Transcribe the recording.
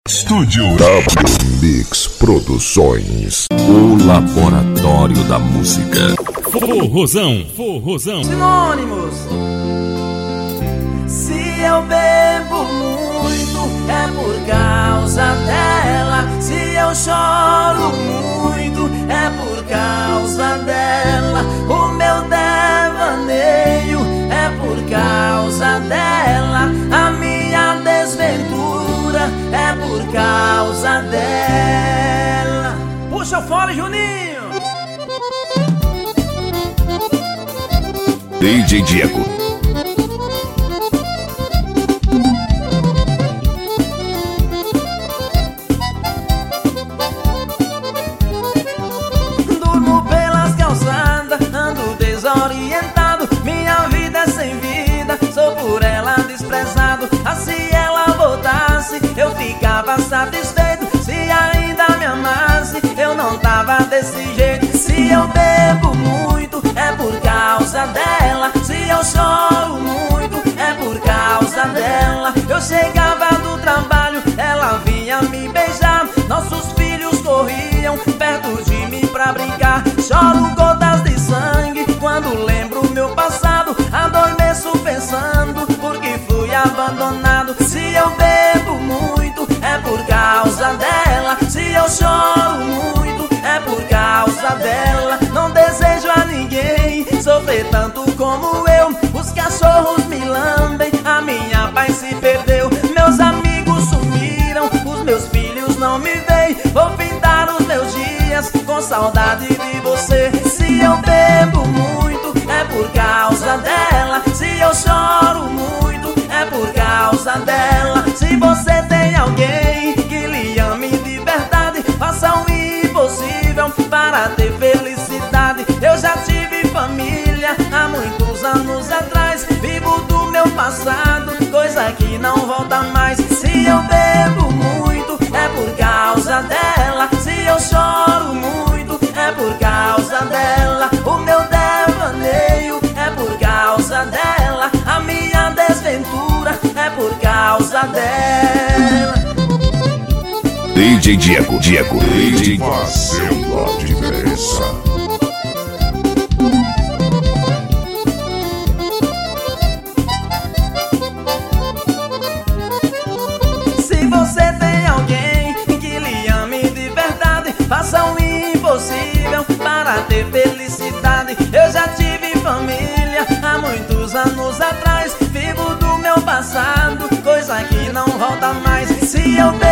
Estúdio W Mix Produções, o laboratório da música. Forrozão. Sinônimos. Se eu bebo muito é por causa dela. Se eu choro muito é por causa dela. O meu devaneio é por causa dela. A minha desventura é por causa dela. Puxa o fole, Juninho. DJ Diego. Durmo pelas calçadas, ando desorientado. Minha vida é sem vida, sou por ela desprezado. Se ela voltasse, eu ficava satisfeito. Se ainda me amasse, eu não tava desse jeito. Se eu bebo muito, é por causa dela. Se eu choro muito, é por causa dela. Eu chegava do trabalho, ela vinha me beijar. Nossos filhos corriam perto de mim pra brincar. Choro gotas de sangue quando lembro meu passado. Adormeço pensando porque fui abandonado. Se eu bebo muito, é por causa dela. Se eu choro muito, é por causa dela. Não desejo a ninguém sofrer tanto como eu. Os cachorros me lambem, a minha paz se perdeu. Meus amigos sumiram, os meus filhos não me veem. Vou findar os meus dias com saudade de você. Se eu bebo muito, é por causa dela. Se eu choro muito, é por causa dela. Se você tem alguém que lhe ame de verdade, faça o impossível para ter felicidade. Eu já tive família há muitos anos atrás. Vivo do meu passado, coisa que não volta mais. Se eu bebo muito, é por causa dela. Se eu choro muito, é por causa dela. O meu devaneio é por causa dela. A minha desventura é por causa dela. DJ Diego. DJ fazendo a diferença. Se você tem alguém que lhe ame de verdade, faça o impossível para ter felicidade. Eu já tive família há muitos anos atrás. Vivo do meu passado, coisa que não volta mais. Se eu